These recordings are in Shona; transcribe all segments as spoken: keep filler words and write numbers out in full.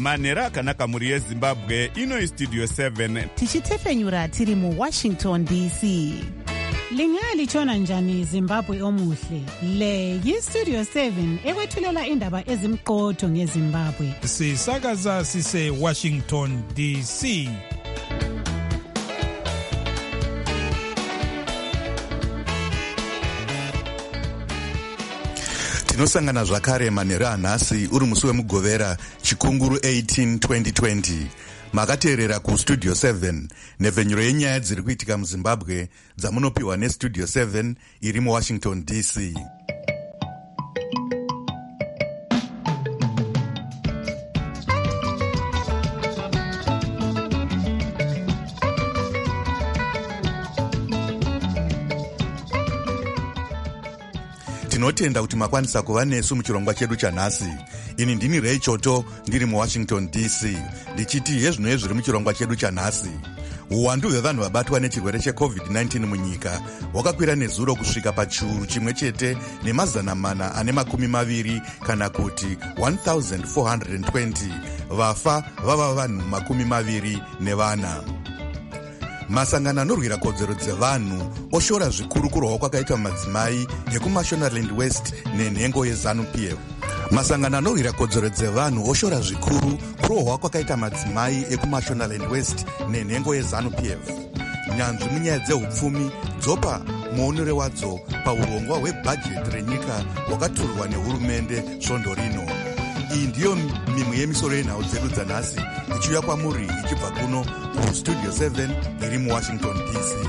manhero akanaka mhuri yezimbabwe. Ino Studio seven tichitefenyura tiri mu Washington D C. Lingalitshona njani Zimbabwe omuhle? Le yi Studio seven ekwethulela indaba ezimqotho ngeZimbabwe. Sisakaza sise Washington D C. Tinosangana zvakare manhero anhasi uri musi wemugovera chikunguru eighteen twenty twenty. Makateerera ku Studio seven nevhenyuro yenyaya dziri kuitika muZimbabwe dzamunopiwa neStudio seven iri muWashington D C. Tinotenda kuti makwanisa kuva nesu muchirongwa chedu chanhasi. Ini ndini Ray Choto ndiri muWashington D C. Ndichiti yezvino zviri muchirongwa chedu chanhasi. Uwandu hwevanhu vabatwa nechirwere checovid nineteen munyika hwakakwira nezuro kusvika pachiuru chimwe chete nemazana mana ane makumi maviri kana kuti one thousand four hundred twenty. Vafa vava vanhu makumi maviri nevana. Masangano anorwira kodzero dzevanhu oshora zvikuru kurwa kwakaitwa madzimai ekuMashonaland West nenhengo yeZANU P F. Masangano anorwira kodzero dzevanhu oshora zvikuru kurwa kwakaita madzimai ekuMashonaland West nenhengo yeZANU P F. Nyanzvi munyaya dzehupfumi dzopa muonere wadzo paurongwa hwebhajeti renyika hwakaturwa nehurumende svondo rino. Iyi ndiyo mimwe yemisoro yenhau dzedu dzanhasi ichiuya kwamuri ichibva kuno kuStudio seven iri muWashington D C.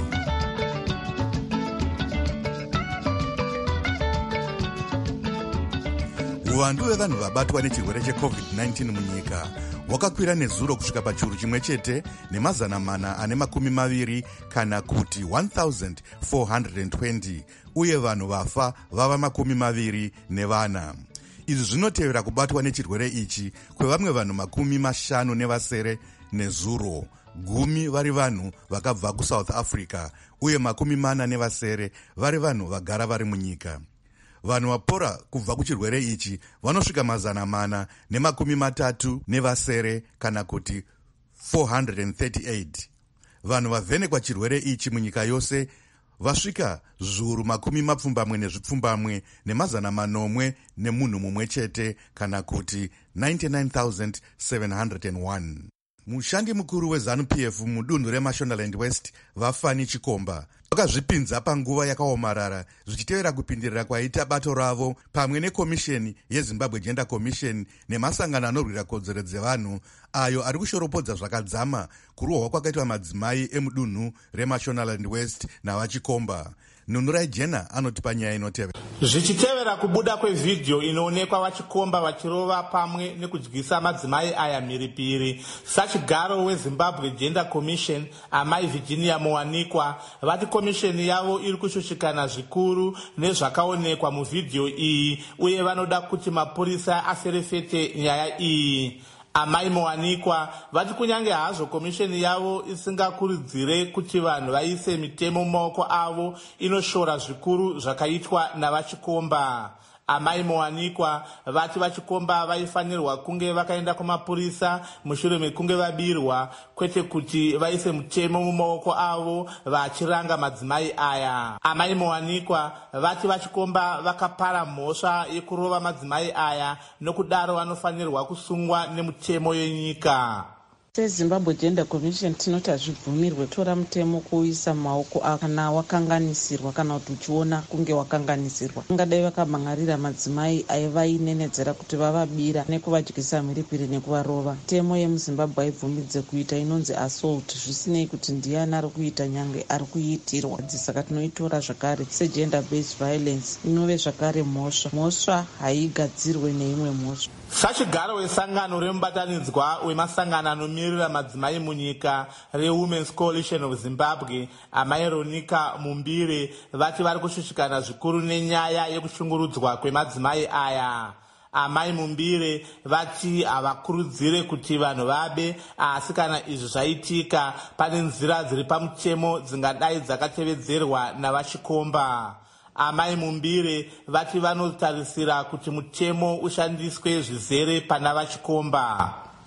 Uwandu hwevanhu vabatwa nechirwere checovid nineteen munyika hwakakwira nezuro kusvika pachiuru chimwe chete nemazana mana ane makumi maviri kana kuti one thousand four hundred twenty uye vanhu vafa vava makumi maviri nevana. Izvi zvinotevera kubatwa nechirwere ichi kwevamwe vanhu makumi mashanu nevasere nezuro, gumi vari vanhu vakabva kuSouth Africa uye makumi mana nevasere vari vanhu vagara vari munyika. Vanhu vapora kubva kuchirwere ichi vanosvika mazana mana nemakumi matatu nevasere kana kuti four hundred thirty-eight. Vanhu vavhenekwa chirwere ichi munyika yose vasvika zviuru makumi mapfumbamwe nezvipfumbamwe nemazana manomwe nemunhu mumwe chete kana kuti ninety-nine thousand seven hundred one. Mushandi mukuru weZANU P F mudunhu reMashonaland West Vafani Chikomba vakazvipinza panguva yakaomarara zvichitevera kupindirira kwaita bato ravo pamwe nekomisheni yeZimbabwe Gender Commission nemasangano anorwira kodzero dzevanhu ayo ari kushoropodza zvakadzama kurohwa kwakaitwa madzimai emudunhu reMashonaland West navachikomba. Nunurai Jena anotipa nyaya inotevera. Zvichitevera kubuda kwevhidhiyo inoonekwa vachikomba vachirova pamwe nekudyisa madzimai aya mhiripiri, sachigaro weZimbabwe Gender Commission amai Virginia Mowanikwa vati komisheni yavo iri kushushikana zvikuru nezvakaonekwa muvhidhiyo iyi uye vanoda kuti mapurisa aserefete nyaya iyi. Amai Mowanikwa vati kunyange hazvo komisheni yavo isingakurudzire kuti vanhu vaise mitemo mumaoko avo, inoshora zvikuru zvakaitwa navachikomba. Amai Mowanikwa vati vachikomba vaifanirwa kunge vakaenda kumapurisa mushure mekunge vabirwa, kwete kuti vaise mutemo mumaoko avo vachiranga madzimai aya. Amai Mowanikwa vati vachikomba vakapara mhosva yekurova madzimai aya, nokudaro vanofanirwa kusungwa nemutemo yenyika. SeZimbabwe Gender Commission tinoti hazvibvumirwe tora mutemo kuisa maoko kana wakanganisirwa kana kuti uchiona kunge wakanganisirwa. Ungadai vakamangarira madzimai aivainenedzera kuti vavabira nekuvadyisa mhiripiri nekuvarova. Temo yemuZimbabwe haibvumidze kuita inonzi assault, zvisinei kuti ndiani ari kuita nyange ari kuitirwa. Saka tinoitora zvakare segender based violence inove zvakare mhosva. Mhosva haigadzirwe neimwe mhosva. Sachigaro wesangano remubatanidzwa wemasangano anomirira madzimai munyika reWomen's Coalition of Zimbabwe amai Ronika Mumbire vati vari kushushikana zvikuru nenyaya yekushungurudzwa kwemadzimai aya. Amai Mumbire vati havakurudzire kuti vanhu vabe, asi kana izvi zvaitika pane nzira dziri pamutemo dzingadai dzakatevedzerwa navachikomba. Amai Mumbire vati vanotarisira kuti mutemo ushandiswe zvizere pana vachikomba.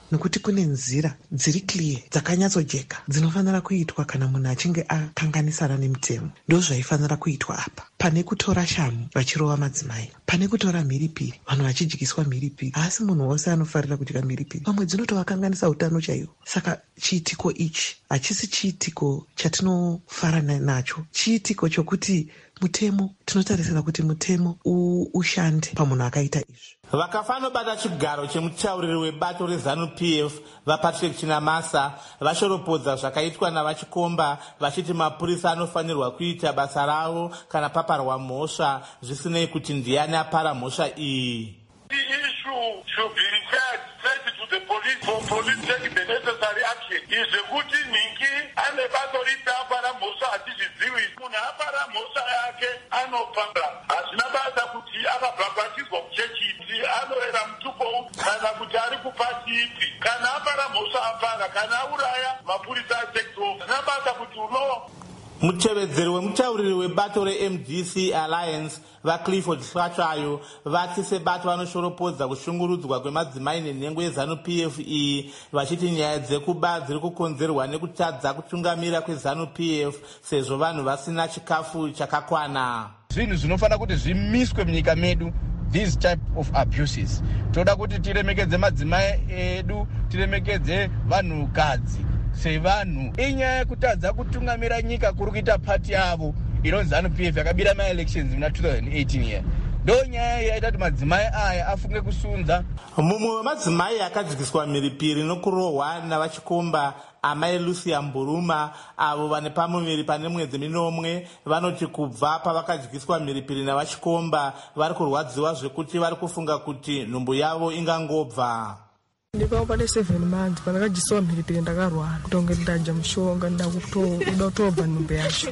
nekuti kune nzira dziri clear dzakanyatsojeka dzinofanira kuitwa kana munhu achinge akanganisana nemutemo. Ndo zvaifanira kuitwa apa, pane kutora shamu vachirova madzimai, pane kutora mhiripiri vanhu vachidyiswa mhiripiri. Asi munhu wose anofarira kudya mhiripiri, vamwe dzinotovakanganisa utano chaiwo. Saka chiitiko ichi hachisi chiitiko chatinofarana nacho, chiitiko chokuti mutemo, tinotarisira kuti mutemo ushande pamunhu akaita izvi. Vakafanobata chigaro chemutauriri webato reZANU-P F vaPatrick Chinamasa vashoropodza zvakaitwa navachikomba vachiti mapurisa anofanirwa kuita basa ravo kana paparwa mhosva zvisinei kuti ndiani apara mhosva iyi. The issue should be referred straight to the police for police take the necessary action. Is a good ninki ane bato rita apara mhosva atichidziwi. Munhu apara mhosva yake anopanga. Hazvina basa kuti akabhabhatizwa kuchechiti anoera mutupo kana kuti ari kupasi ipi. Kana apara mhosva apara, kana auraya mapurisa asekto. Hazvina basa kuti unowa. Mutevedzeri wemutauriri webato reM D C Alliance vaClifford Hlatsvayo vati sebato vanoshoropodza kushungurudzwa kwemadzimai nenhengo yeZANU-P F iyi vachiti nyaya dzekuba dziri kukonzerwa nekutadza kutungamira kweZANU-P F sezvo vanhu vasina chikafu chakakwana. Zvinhu zvinofanira kuti zvimiswe munyika medu, these type of abuses. Toda kuti tiremekedze madzimai edu, tiremekedze vanhukadzi sevanhu. Inyaya yekutadza kutungamira nyika kuri kuita pati yavo inonzi ZANU-P F yakabira ma-elections muna two thousand eighteen year. Ndo nyaya yaita kuti madzimai aya afunge kusunza. Mumwe wemadzimai akadyiswa mhiripiri nokurohwa navachikomba amai Lucia Mburuma avo vane pamuviri pane mwedzi minomwe vanoti kubva pavakadyiswa mhiripiri navachikomba vari kurwadziwa zvekuti vari kufunga kuti nhumbu yavo ingangobva. Ndikava pane seven months pandakadyiswa mhiripiri ndakarwara kutonge ndadya mushonga nda kutobva nhumbu yacho.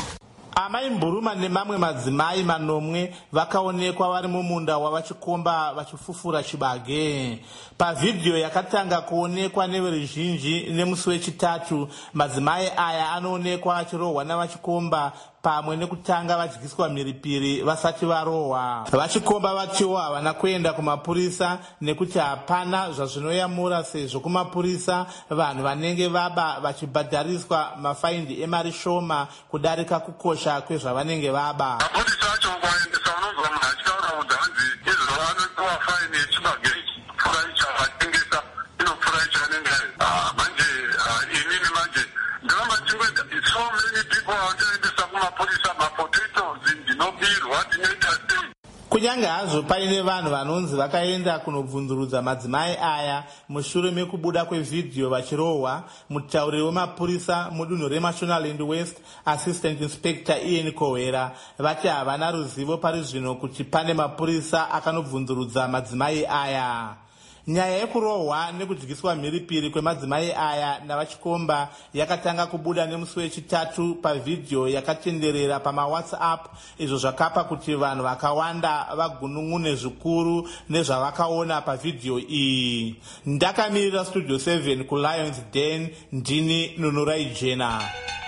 Amai Mburuma nemamwe madzimai manomwe vakaonekwa vari mumunda wavachikomba vachifufura chibage. Pavhidhiyo yakatanga kuonekwa neveruzhinji nemusi wechitatu, madzimai aya anoonekwa achirohwa navachikomba pamwe nekutanga vadyiswa mhiripiri vasati varohwa. Vachikomba vachiwa havana kuenda kumapurisa nekuti hapana zvazvinoyamura sezvo kumapurisa vanhu vanenge vaba vachibhadhariswa mafaindi emari shoma kudarika kukosha kwezvavanenge vaba. Mapurisa acho kuvaendesa unonzwa munhu achitaura kuti hanzi izvo vanopiwa faini yechibage pfura ichi akatengesa inopfura ichi anenge ari. Manje inini manje ndoramba chingweda so many people vanoendesa kumapurisa mapotatoes ndinobirwa ndinoita sei. Kunyange hazvo paine vanhu vanonzi vakaenda kunobvunzurudza madzimai aya mushure mekubuda kwevhidhiyo vachirohwa, mutauriri wemapurisa mudunhu reMashonaland West Assistant Inspector Ian Kohera vati havana ruzivo pari zvino kuti pane mapurisa akanobvunzurudza madzimai aya. Nyaya yekurohwa nekudyiswa mhiripiri kwemadzimai aya navachikomba yakatanga kubuda nemusi wechitatu pavhidhiyo yakatenderera pamaWhatsApp, izvo zvakapa kuti vanhu vakawanda vagunun'une zvikuru nezvavakaona pavhidhiyo iyi. Ndakamirira Studio seven kuLions Den, ndini Nunurai Jena.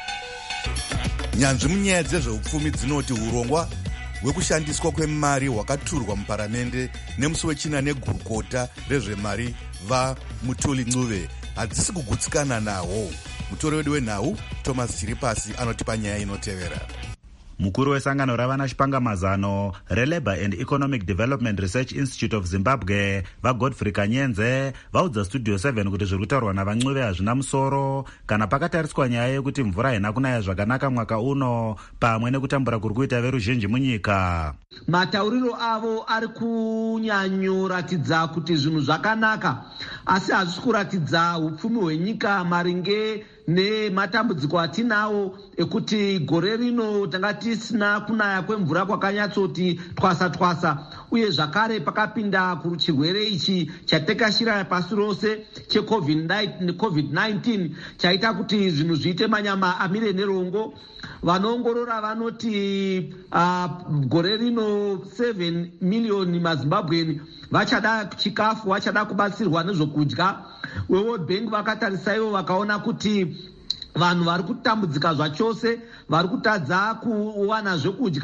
Nyanzvi munyaya dzezveupfumi dzinoti urongwa hwekushandiswa kwemari hwakaturwa muparamende nemusi wechina negurukota rezvemari vaMutuli Ncube hadzisi kugutsikana nahwo. Mutori wedu wenhau Thomas Chiripasi anotipa nyaya inotevera. Mukuru wesangano ravana chipangamazano reLabour and Economic Development Research Institute of Zimbabwe vaGodfrey Kanyenze vaudza Studio seven kuti zviri kutaurwa navaNcube hazvina musoro kana pakatariswa nyaya yekuti mvura haina kunaya zvakanaka mwaka uno pamwe nekutambura kuri kuita veruzhinji munyika. Matauriro avo ari kunyanyoratidza kuti zvinhu zvakanaka, asi hazvisi kuratidza upfumi hwenyika maringe nematambudziko atinawo ekuti gore rino tanga tisina kunaya kwemvura kwakanyatsoti twasa twasa, uye zvakare pakapinda kuchirwere ichi chatekashira pasi rose checovid nineteen chaita kuti zvinhu zviite manyama amire nerongo. Vanoongorora vanoti uh, gore rino seven million maZimbabwean vachada chikafu, vachada kubatsirwa nezvokudya. World Bank vakatarisa vakaona kuti vanhu vari kutambudzika zvachose, vari kutadza kuwana zvekudya,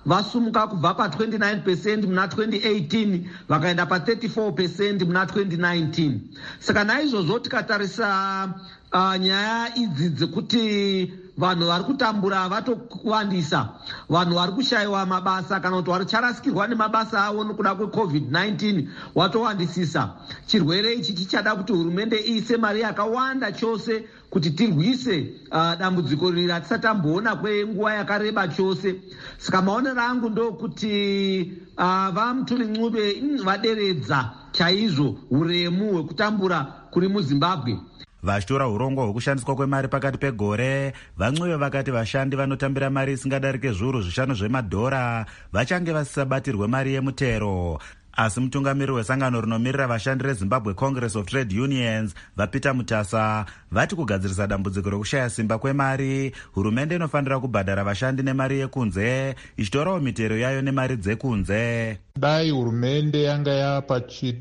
vasumuka kubva pa29 percent muna twenty eighteen vakaenda pa34 percent muna twenty nineteen. Saka naizvozvo tikatarisa uh, nyaya idzi dzekuti vanhu vari kutambura vatokuwandisa, vanhu vari kushayiwa mabasa kana kuti varicharasikirwa nemabasa avo nokuda kwecovid nineteen watowandisisa. Chirwere ichi chichada kuti hurumende iise mari yakawanda chose kuti tirwise uh, dambudziko riri ratisatamboona kwenguva yakareba chose. Saka maonero angu ndokuti uh, vaMutuli Ncube vaderedza chaizvo uremu hwekutambura kuri muZimbabwe. vachitora urongo hwekushandiswa kwemari pakati pegore, vaNcube vakati vashandi vanotambira mari isingadarike zviuru zvishanu zvemadhora vachange vasisabatirwe mari yemutero. Asi mutungamiriri wesangano rinomirira vashandi reZimbabwe Congress of Trade Unions vaPeter Mutasa vati kugadzirisa dambudziko rekushaya simba kwemari, hurumende inofanira kubhadhara vashandi nemari yekunze ichitorawo mitero yayo nemari dzekunze. Dai hurumende yanga yapa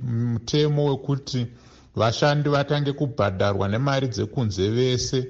mutemo wekuti vashandi vatange kubhadharwa nemari dzekunze vese,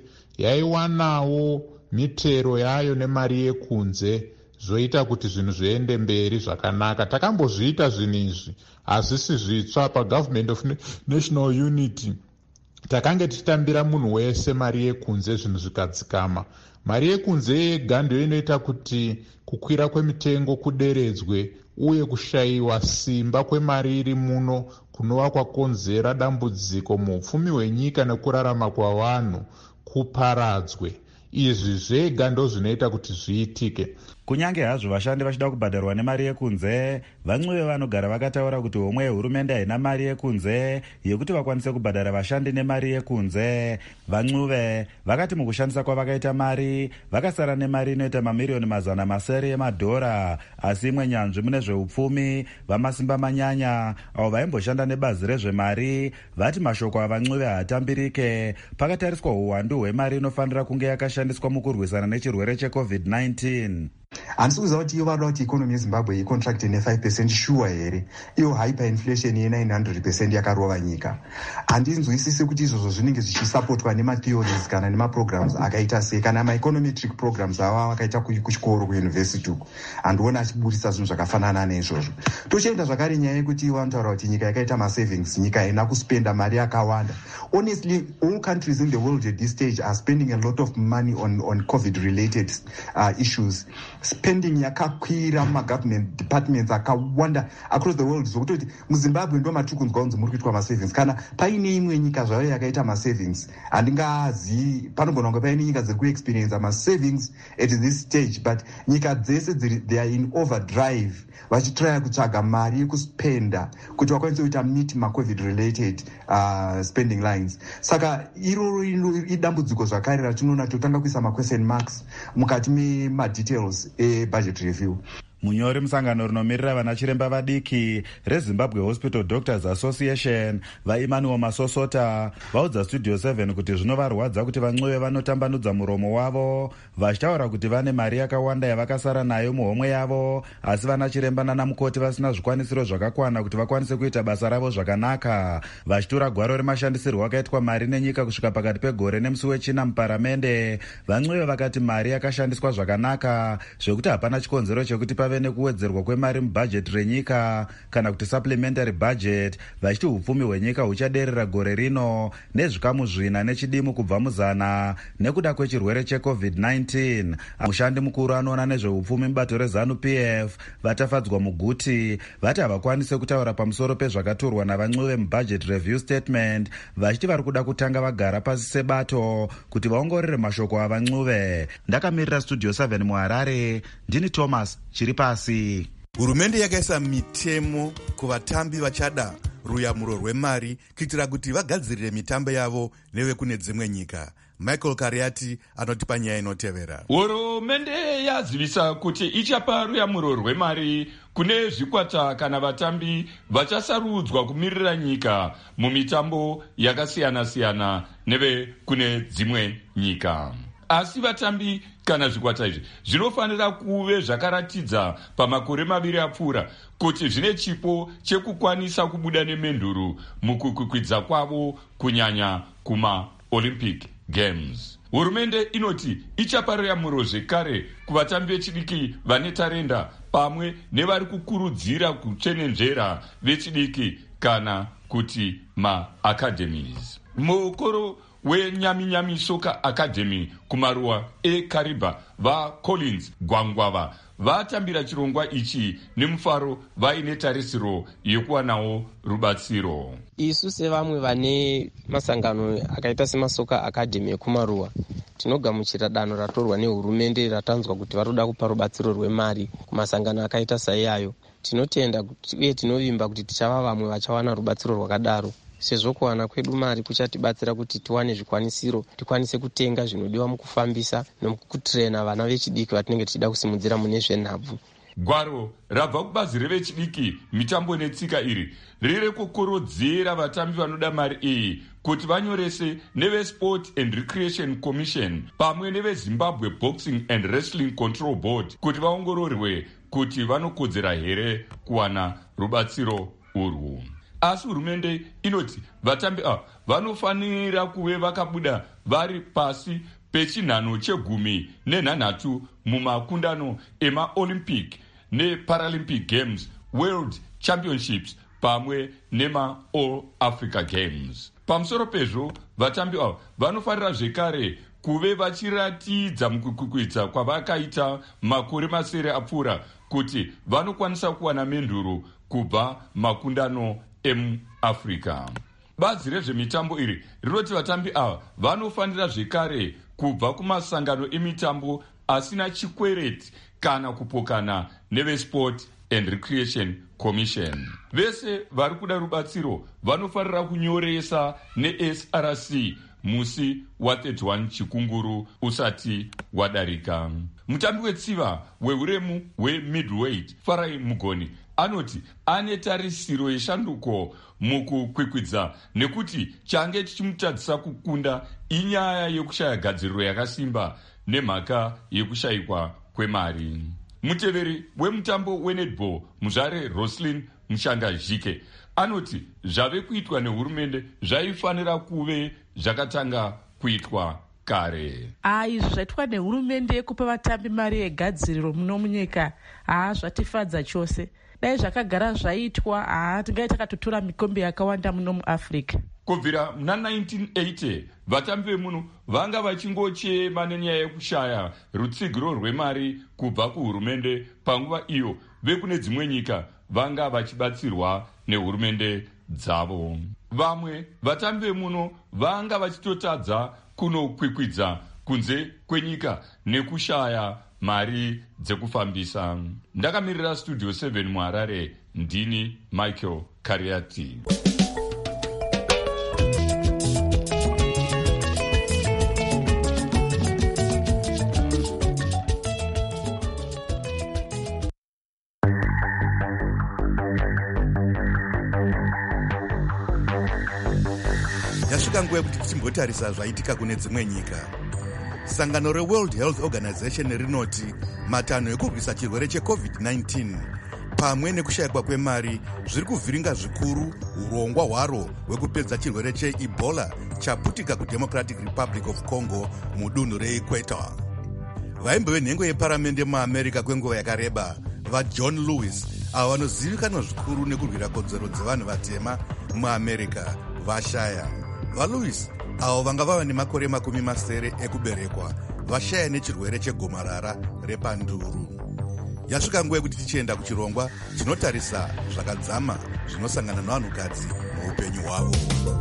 yaiwanawo mitero yayo nemari yekunze, zvoita kuti zvinhu zviende mberi zvakanaka. Takambozviita zvinhu izvi, hazvisi zvitsva. paGovernment of National Unity takange tichitambira munhu wese mari yekunze, zvinhu zvikadzikama. Mari yekunze yega ndiyo inoita kuti kukwira kwemitengo kuderedzwe uye kushayiwa simba kwemari iri muno kunova kwakonzera dambudziko muupfumi hwenyika nekurarama kwavanhu kuparadzwe. Izvi zvega ndo zvinoita kuti zviitike. Kunyange hazvo vashandi vachida kubhadharwa nemari yekunze, vaNcube vanogara vakataura kuti homwe yehurumende haina mari yekunze yekuti vakwanise kubhadhara vashandi nemari yekunze. vaNcube vakati mukushandisa kwavakaita mari, vakasara nemari inoita mamiriyoni mazana masere emadhora. Asi imwe nyanzvi mune zveupfumi vamasimba manyanya avo vaimboshanda nebazi rezvemari vati mashoko avaNcube haatambirike pakatariswa uwandu hwemari inofanira kunge yakashandiswa mukurwisana nechirwere checovid nineteen. handisi kuziva kuti iyo vanoda kuti ikonomi yeZimbabwe icontracte ne-five percent shuwa here, iyo hyperinflation ye-nine hundred percent yakarova nyika. Handinzwisisi kuti izvozvo zvinenge zvichisapotwa nematheories kana nemaprograms akaita sei, kana maeconometric programs ava vakaita kuchikoro kuyunivhesiti uku, handiona achiburisa zvinhu zvakafanana neizvozvo. Tochienda zvakare nyaya yekuti vanotaura kuti nyika yakaita masavings, nyika haina kuspenda mari yakawanda. Honestly, all countries in the world at this stage are spending a lot of money on, on COVID-related uh, issues. Spending yakakwira mumagovernment departments akawanda across the world, zvokuti muZimbabwe ndo matiri kunzwa kunzi muri kuitwa masavings. Kana paine imwe nyika zvayo yakaita masavings, handingazivi, panogona kunge paine nyika dziri kuexperience masavings at this stage, but nyika dzese they are in overdrive vachitraya kutsvaga mari yekuspenda kuti vakwanise kuita meet macovid related uh, spending lines. Saka iroro idambudziko zvakare ratinoona totanga kuisa maquestion marks mukati memadetails ebudget review. Munyori musangano rinomirira vana chiremba vadiki reZimbabwe Hospital Doctors Association vaEmmanuel Masosota vaudza Studio seven kuti zvinovarwadza kuti vaNcube vanotambanudza muromo wavo vachitaura kuti vane mari yakawanda yavakasara nayo muhomwe yavo, asi vana chiremba nana mukoti vasina zvikwanisiro zvakakwana kuti vakwanise kuita basa ravo zvakanaka. Vachitura gwaro remashandisirwo akaitwa mari nenyika kusvika pakati pegore nemusi wechina muparamende, vaNcube vakati mari yakashandiswa zvakanaka zvekuti hapana chikonzero chekuti pave nekuwedzerwa kwemari mubhajeti renyika kana kuti supplementary budget, vachiti upfumi hwenyika huchaderera gore rino nezvikamu zvina nechidimu kubva muzana nekuda kwechirwere checovid nineteen. Mushandi mukuru anoona nezveupfumi mubato reZANU P F vatafadzwa muguti vati havakwanise kutaura pamusoro pezvakaturwa navaNcube mubudget review statement, vachiti vari kuda kutanga vagara pasi sebato kuti vaongorere mashoko avaNcube. Ndakamirira Studio seven muHarare, ndini Thomas Chiripa. Hurumende yakaisa mitemo kuvatambi vachada ruyamuro rwemari kuitira kuti vagadzirire mitambo yavo nevekune dzimwe nyika. Michael Kariati anotipa nyaya inotevera. Hurumende yazivisa kuti ichapa ruyamuro rwemari kune zvikwata kana vatambi vachasarudzwa kumirira nyika mumitambo yakasiyana siyana neve kune dzimwe nyika. Asi vatambi kana zvikwata izvi zvinofanira kuve zvakaratidza pamakore maviri apfuura kuti zvine chipo chekukwanisa kubuda nemenduru mukukwidza kwavo kunyanya kuma Olympic Games. Hurumende inoti ichapa ruyamuro zvekare kuvatambi vechidiki vane tarenda pamwe nevari kukurudzira kuchenenjera vechidiki kana kuti maacademies. Mukoro wenyaminyami soka academy kumaruwa ekariba vaCollins Gwangwava vatambira chirongwa ichi nemufaro vaine tarisiro yekuwanawo rubatsiro. Isu sevamwe vane masangano akaita semasoka academy ekumaruwa tinogamuchira danho ratorwa nehurumende ratanzwa kuti varoda kupa rubatsiro rwemari kumasangano akaita saiyayo. Tinotenda uye tinovimba kuti tichava vamwe vachawana rubatsiro rwakadaro, sezvo kuwana kwedu mari kuchatibatsira kuti tiwane zvikwanisiro, tikwanise kutenga zvinodiwa mukufambisa nomukutrena vana vechidiki vatinenge tichida kusimudzira mune zvenhabvu. Gwaro rabva kubazi revechidiki mitambo netsika iri riri kukorodzera vatambi vanoda mari iyi kuti vanyorese neveSport and Recreation Commission pamwe neveZimbabwe Boxing and Wrestling Control Board kuti vaongororwe kuti vanokodzera here kuwana rubatsiro urwu. Asi hurumende inoti vatambi ava vanofanira kuve vakabuda vari pasi pechinhano chegumi nenhanhatu mumakundano emaOlympic neParalympic Games, World Championships pamwe nemaAll Africa Games. Pamusoro pezvo vatambi ava vanofanira zvekare kuve vachiratidza mukukwikwidzwa kwavakaita makore masere apfuura kuti vanokwanisa kuwana menduro kubva makundano emuAfrica. Bazi rezvemitambo iri rinoti vatambi ava vanofanira zvekare kubva kumasangano emitambo asina chikwereti kana kupokana neveSport and Recreation Commission. Vese vari kuda rubatsiro vanofanira kunyoresa neS R C musi wa thirty-one chikunguru usati wadarika. Mutambi wetsiva weuremu hwemiddleweight Farai Mugoni anoti ane tarisiro yeshanduko mukukwikwidza nekuti change chichimutadzisa kukunda inyaya yekushaya gadziriro yakasimba nemhaka yekushayikwa kwemari. Muteveri wemutambo wenetball Muzvare Roslyn Mushanga Jike anoti zvave kuitwa nehurumende zvaifanira kuve zvakatanga kuitwa kare. Ai zvaitwa nehurumende kupa vatambi mari yegadziriro muno munyika haa zvatifadza chose. Dai zvakagara zvaitwa haa tingai takatotora mikombe yakawanda muno muAfrica. Kubvira muna nineteen eighty vatambi vemuno vanga vachingochema nenyaya yekushaya rutsigiro rwemari kubva kuhurumende. Panguva iyo vekune dzimwe nyika vanga vachibatsirwa nehurumende dzavo. Vamwe vatambi vemuno vanga vachitotadza kunokwikwidza kunze kwenyika nekushaya mari dzekufambisa. Ndakamirira Studio seven muHarare, ndini Michael Kariati. Yasvika nguva yekuti tichimbotarisa zvaitika kune dzimwe nyika. Sangano reWorld Health Organization rinoti matanho ekurwisa chirwere checovid nineteen pamwe nekushayikwa kwemari zviri kuvhiringa zvikuru urongwa hwaro hwekupedza chirwere cheEbola chaputika kuDemocratic Republic of Congo mudunhu reEquator. Vaimbi venhengo yeparamende muAmerica kwenguva yakareba vaJohn Lewis avo vanozivikanwa zvikuru nekurwira kodzero dzevanhu vatema muAmerica vashaya. VaLewis avo vanga vava nemakore makumi masere ekuberekwa vashaya nechirwere chegomarara repanduru. Yasvika nguva yekuti tichienda kuchirongwa chinotarisa zvakadzama zvinosangana nevanhukadzi muupenyu hwavo.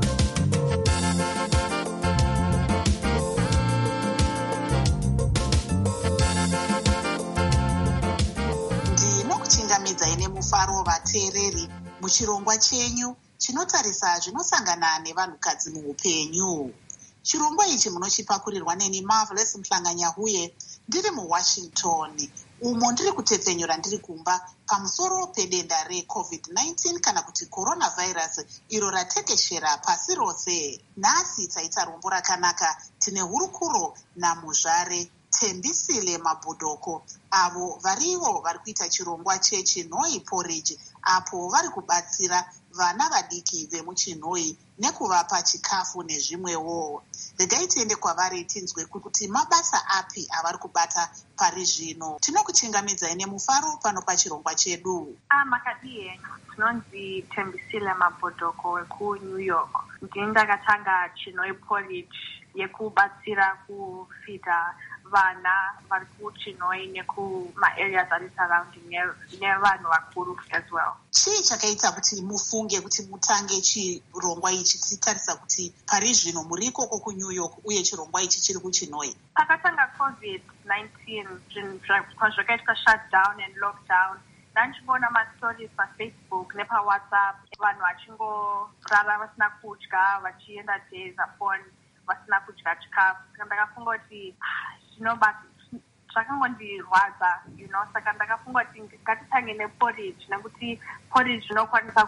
Ndinokuchingamidzai nemufaro vateereri muchirongwa chenyu chinotarisa zvinosangana nevanhukadzi muupenyu. Chirongwa ichi munochipakurirwa neni Marvelous Mhlanganyahuye ndiri muWashington, umo ndiri kutepfenyura ndiri kumba pamusoro pedenda recovid nineteen kana kuti coronavirus iro ratekeshera pasi rose. Nhasi taita rombo rakanaka, tine hurukuro naMuzvare Tembisile Mabhodoko, avo varivo vari kuita chirongwa chechinhoi porridge, apo vari kubatsira vana vadiki vemuchinhoi nekuvapa chikafu nezvimwewo. Regai tiende kwavari tinzwe kuti mabasa api avari kubata pari zvino. Tinokuchingamidzai nemufaro pano pachirongwa chedu. Ah, makadie tinonzi Tembisile Mabhodoko wekuNew York. Ndini ndakatanga chinhoi porridge yekubatsira kufita vana vari kuchinhoi nekuma-areas ari surrounding nevanhu vakuru as well. Chii chakaita kuti mufunge kuti mutange chirongwa ichi tichitarisa kuti pari zvino muri ikoko kuNew York uye chirongwa ichi chiri kuchinhoi? Pakatanga covid nineteen zvakaitwa shutdown and lockdown, ndandichiona mastories paFacebook nepawhatsapp vanhu vachingorara vasina kudya vachienda days upon vasina kudya chikafu. Saka ndakafunga kuti zvinobati zvakangondirwadza, you know, saka ndakafunga kuti ngatitange neporridge nekuti porridge inokwanisa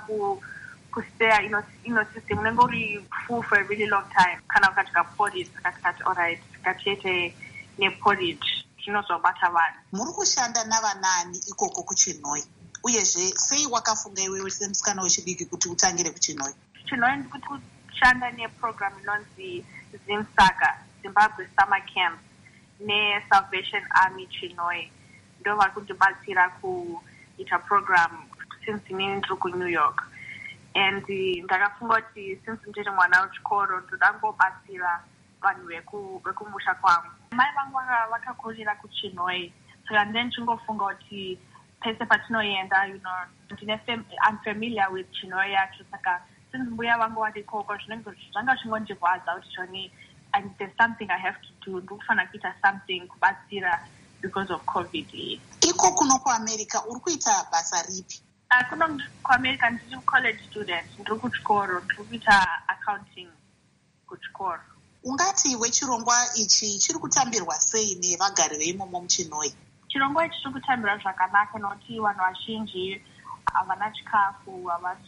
kustaya ino system unenge uri full for a really long time kana ukadya porridge. Saka tikati alright, ngatiite neporridge zvinozobata vanhu. Muri kushanda navanani ikoko kuchinhoi? Uyezve sei wakafunga iwewe semusikana wechidiki kuti utangire kuchinhoi? Chinhoi ndikuti kushanda neprogram inonzi ZimSaga, Zimbabwe Summer Camp, neSalvation Army Chinhoi. Ndo vari kundibatsira kuita program since inini ndiri kuNew York. And ndakafunga kuti since ndiri mwana wechikoro ndodangobatsira vanhu vekumusha kwangu. Mai vangu vakakurira kuchinhoi, saka ndichingofunga kuti pese patinoenda, you know, ndine I'm familiar with chinhoi yacho. Saka since mbuya vangu vari ikoko zvanga zvingondirwadza kuti zvoni and there's something I have to do. Ndokufana kuita something kubatsira because of COVID. Iko kuno kuAmerica uri kuita basa ripi? Ah, kuno kuAmerica ndiri college student, ndiri kuchikoro, ndiri kuita accounting kuchikoro. Ungati wechirongwa ichi chiri kutambirwa sei nevagari veimomo muchinhoi? Chirongwa ichi chiri kutambirwa zvakanaka nokuti vanhu vazhinji havana chikafu,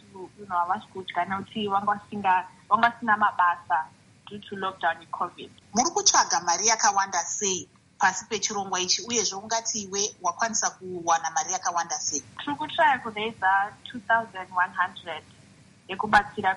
havasi kudya nokuti vanga vasina mabasa due to lockdown COVID. Muri kutsvaga mari yakawanda sei pasi pechirongwa ichi, uyezve ungati iwe wakwanisa kuwana mari yakawanda sei? Tiri kutraya kuraisa two thousand one hundred yekubatsira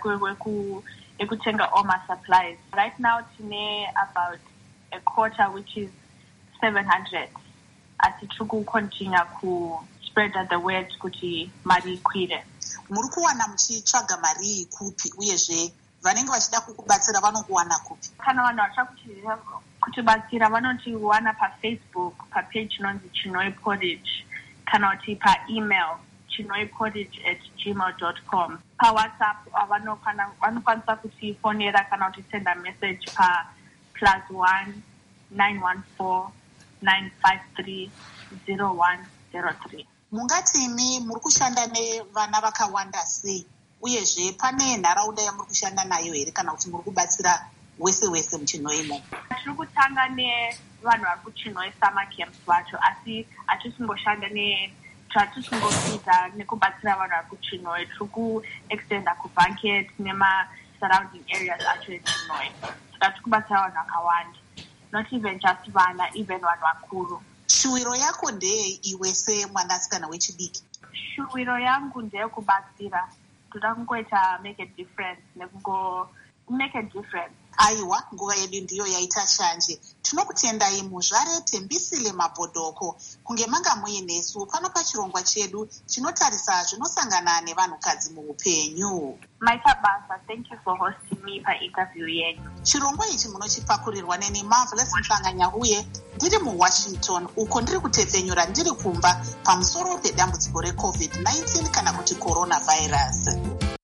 yekutenga all my supplies. Right now tine about a quarter which is seven hundred. Asi tiri kucontinue ku spread the word kuti mari ikwire. Muri kuwana muchitsvaga mari kupi, uyezve vanenge vachida kukubatsira vanokuwana kupi? Kana vanhu vachakuti kutibatsira vanotiwana paFacebook papage inonzi Chinhoi Porridge, kana kuti paemail chinoiporridge at gmail dot com. PaWhatsApp vanokwanisa kutifonera kana kutisenda message pa plus one nine one four nine five three zero one zero three. Mungati imi muri kushanda nevana vakawanda sei, uyezve pane nharaunda yamuri kushanda nayo here kana kuti muri kubatsira wese wese muchinhoimo? Tiri kutanga nevanhu vari kuchinhoi summer camps vacho, asi hatisumboshanda ne hatisumboita nekubatsira vanhu vari kuchinhoi. Tiri kuextenda kuBanket nema-surrounding areas acho echinhoi. Saka tiri kubatsira vanhu vakawanda, not even just vana, even vanhu vakuru. Shuwiro yako ndeye iwe semwanasikana wechidiki? Shuwiro yangu ndeyekubatsira, toda kungoita make a difference nekungo make a difference. Aiwa, nguva yedu ndiyo yaita shanje. Tinokutendai muzvare Tembisile Mabhodoko kunge manga muinesu pano pachirongwa chedu chinotarisa zvinosangana nevanhukadzi muupenyu. Maita basa, thank you for hosting me pa interview yenyu. Chirongwa ichi munochipakurirwa neni Marvelous Mhlanganyahuye ndiri muWashington, uko ndiri kutepfenyura ndiri kumba pamusoro pedambudziko reCovid nineteen kana kuti coronavirus.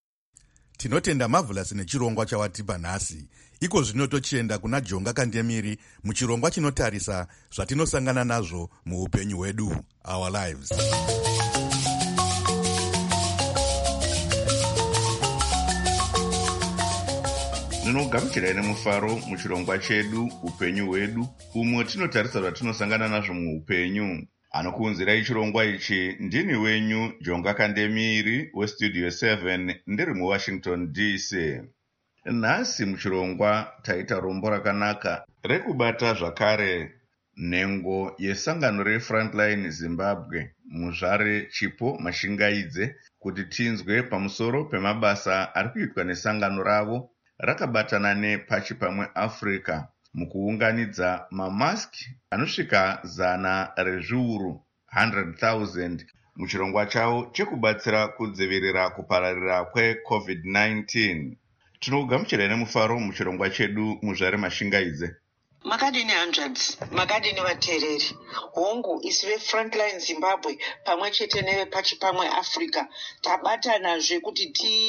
Tinotenda Marvelous nechirongwa chawatipa nhasi. Iko zvino tochienda kuna Jonga Kandemiri muchirongwa chinotarisa zvatinosangana nazvo muupenyu hwedu, our lives. Ndinogamuchirai nemufaro muchirongwa chedu upenyu hwedu, umwe tinotarisa zvatinosangana nazvo muupenyu. Anokuunzirai chirongwa ichi ndini wenyu Jonga Kandemiri westudio seven ndiri muWashington D C. Nhasi muchirongwa taita rombo rakanaka rekubata zvakare nhengo yesangano reFrontline Zimbabwe muzvare Chipo Mashingaidze kuti tinzwe pamusoro pemabasa ari kuitwa nesangano ravo rakabatana nePachipamwe Africa mukuunganidza mamaski anosvika zana rezviuru one hundred thousand muchirongwa chavo chekubatsira kudzivirira kupararira kwecovid nineteen. Tinokugamuchirai nemufaro muchirongwa chedu muzvare Mashingaidze. Makadini hundreds, makadini vateereri. Hongu isu veFrontline Zimbabwe pamwe chete nevePachipamwe Africa tabatanazve kuti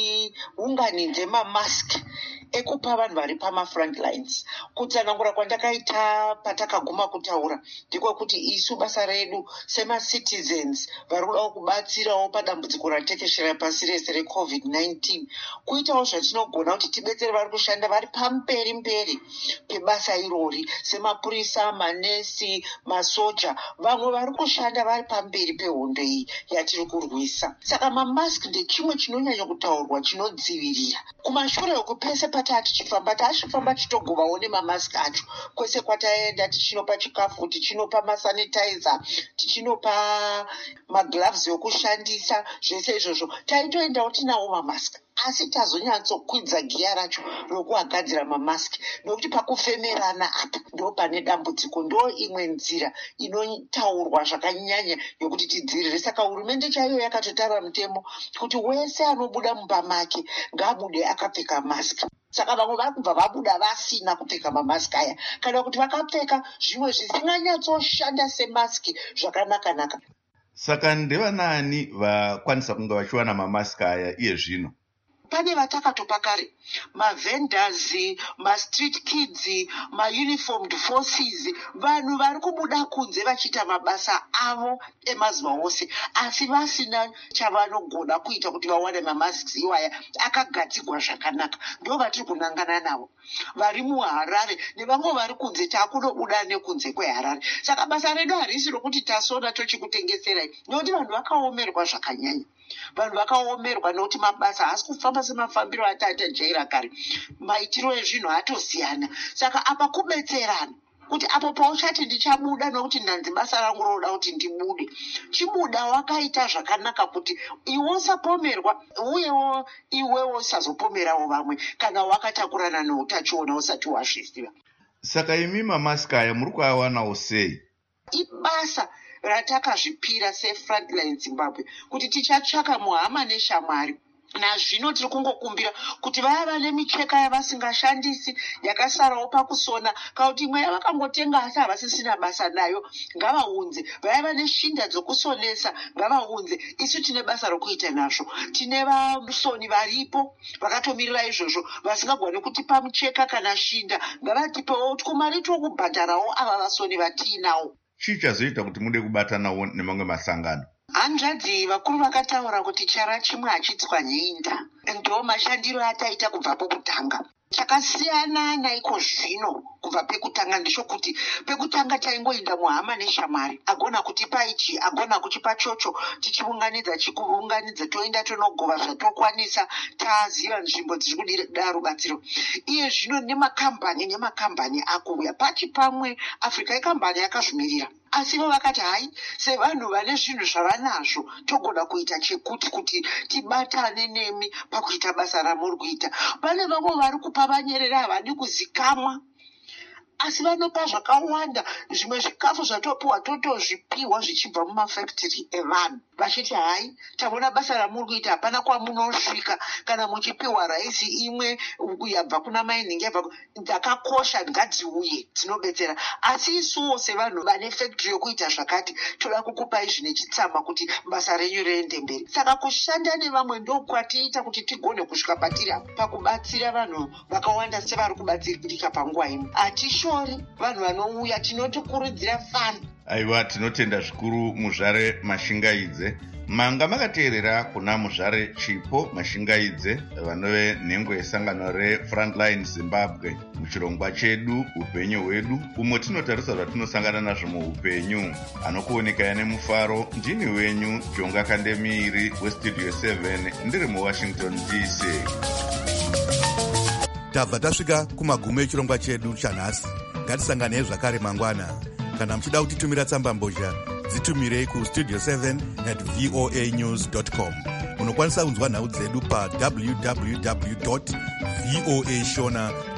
tiunganidze mamaski ekupa vanhu vari pamafrontlines. Kutsanangura kwandakaita patakaguma kutaura ndiko kuti isu basa redu semacitizens vari kudawo kubatsirawo padambudziko ratekeshera pasi rese recovid nineteen kuitawo zvatinogona kuti tibetsere vari kushanda vari pamberi mberi pebasa irori semapurisa, manesi, masoja, vamwe vari kushanda vari pamberi pehondo iyi yatiri kurwisa. Saka mamask ndechimwe chinonyanya kutaurwa chinodzivirira. Kumashure uku pese patati tichifamba tachifamba tichitogovawo nemamask acho kwese kwataenda, tichinopa chikafu, tichinopa masanitizer, tichinopa magloves yokushandisa, zvese izvozvo taitoendawo tinawo mamask. Asi tazonyatsokwidza giya racho rokuagadzira mamaski nokuti pakufemerana apa ndo pane dambudziko, ndo imwe nzira inotaurwa zvakanyanya yokuti tidzivirire. Saka hurumende chaiyo yakatotaura mutemo kuti wese anobuda mumba make ngaabude akapfeka maski. Saka vamwe vari kubva vabuda vasina kupfeka mamaski aya kana kuti vakapfeka zvimwe zvisinganyatsoshanda semaski zvakanaka-naka. Saka ndevanani vakwanisa kunge vachiwana mamaski aya iye zvino? Pane vatakatopa kare, mavendors, mastreet kids, mauniformed forces, vanhu vari kubuda kunze vachiita mabasa avo emazuva ose asi vasina chavanogona kuita kuti vawane mamasks iwaya akagadzirwa zvakanaka. Ndo vatiri kunangana navo vari muHarare nevamwe vari kunze takunobuda nekunze kweHarare. Saka basa redu harisi rokuti tasona tochikutengeserai, nokuti vanhu vakaomerwa zvakanyanya. Vanhu vakaomerwa nokuti mabasa haasi kufamba semafambiro atatajaira kare, maitiro ezvinhu atosiyana. Saka apa kubetserana kuti apo pauchati ndichabuda nokuti ndanzi basa rangu roda kuti ndibude, chibuda wakaita zvakanaka kuti iwe usapomerwa uyewo iwewo usazopomerawo vamwe kana wakatakurana neutachiona usati wazviziva. Saka imi mamaski aya muri kuawanawo sei? Ibasa ratakazvipira seFrontline Zimbabwe kuti tichatsvaka muhama neshamwari. Nazvino tiri kungokumbira kuti vaya vane micheka yavasingashandisi yakasarawo pakusona kana kuti imwe yavakangotenga asi havasisina basa nayo ngavaunze. Vaya vane shinda dzokusonesa ngavaunze. Isu tine basa rokuita nazvo. Tine vasoni varipo vakatomirira izvozvo vasingagoni kutipa micheka kana shinda, ngavatipewo kumari twokubhadharawo ava vasoni vatiinawo. Chii chazoita kuti mude kubatanawo nemamwe masangano? Hanzvadzi vakuru vakataura kuti chara chimwe hachitswanyiinda. Ndo mashandiro ataita kubva pokutanga. Chakasiyana naiko zvino kubva pekutanga ndisho kuti pekutanga taingoinda muhama neshamwari, agona kutipa ichi, agona kuchipa chocho, tichiunganidza chikuunganidza, toenda tonogova zvatokwanisa, taziva nzvimbo dziri kuda rubatsiro. Iye zvino nemakambani nemakambani akuuya. Pachipamwe Africa ikambani yakazvimirira, asi vo vakati hai sevanhu vane zvinhu zvavanazvo togona kuita chekuti kuti tibatane nemi pakuita basa ramuri kuita. Pane vamwe vari kupa vanyerera havadi kuzikamwa asi vanopa zvakawanda. Zvimwe zvikafu zvatopiwa totozvipiwa zvichibva mumafactory evanhu vachiti hai taona basa ramuri kuita hapana kwamunosvika kana muchipiwa raisi imwe yabva kuna mining yabva dzakakosha ngadziuye dzinobetsera. Asi isuwo sevanhu vane factory yokuita zvakati toda kukupai zvine chitsama kuti basa renyu riende mberi. Saka kushanda nevamwe ndokwatiita kuti tigone kusvika patiri pakubatsira vanhu vakawanda sevari kubatsirika panguva ino. Hatishori vanhu vanouya, tinotikurudzira fani. Aiwa, tinotenda zvikuru muzvare Mashingaidze. Manga makateerera kuna muzvare Chipo Mashingaidze vanove nhengo yesangano reFrontline Zimbabwe muchirongwa chedu upenyu hwedu, umwe tinotarisa zvatinosangana nazvo muupenyu. Anokuonekai nemufaro ndini wenyu Jonga Kandemiri weStudio seven ndiri muWashington D C. Tabva tasvika kumagumo echirongwa chedu chanhasi. Ngatisanganei zvakare mangwana. Kana mchida kutitumira tsamba mbozha, dzitumirei ku studio seven at voa news dot com. Munokwanisa kunzwa nhau dzedu pa w w w dot voa shona